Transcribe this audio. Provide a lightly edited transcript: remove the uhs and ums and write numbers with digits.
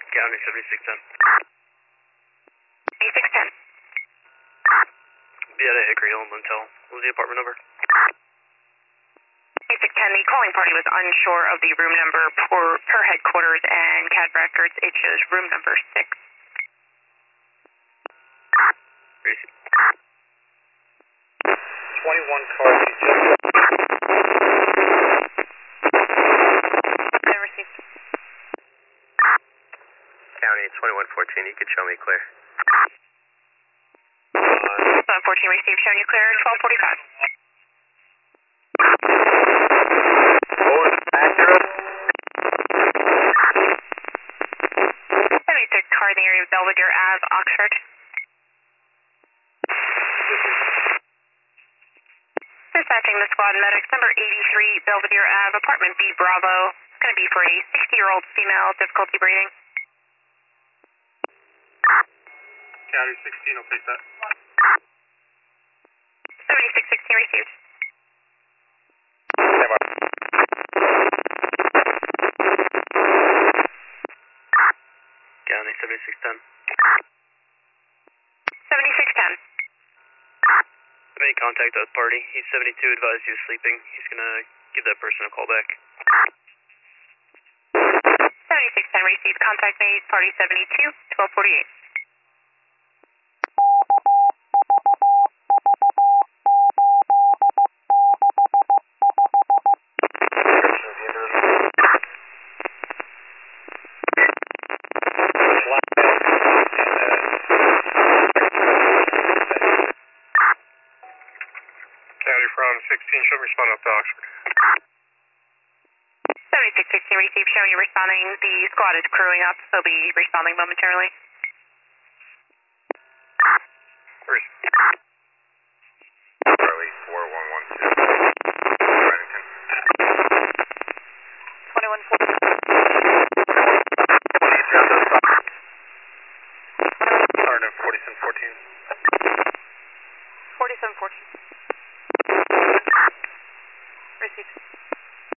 County 7610. 7610. Be at Hickory Hill and Lintel. What was the apartment number? 7610, the calling party was unsure of the room number per headquarters and CAD records. It shows room number 6. Receive. 21 cars. Received. County 2114, you could show me clear. 14 received, showing you clear, 1245. Forward, accurate. 76 car in the area of Belvedere Ave, Oxford. Dispatching the squad medics, number 83, Belvedere Ave, apartment B, Bravo. It's going to be for a 60-year-old female, difficulty breathing. County 16 will take that. 7616 received. County 7610. 7610. May contact that party. He's 72, advised he was sleeping. He's gonna give that person a call back. 7610 received, contact made, party 72, 1248. County from 16 should respond up to Oxford. 7616 received, showing you responding. The squad is crewing up. They'll be responding momentarily. Charlie 4112. Reddington. 2140. 140 and 14.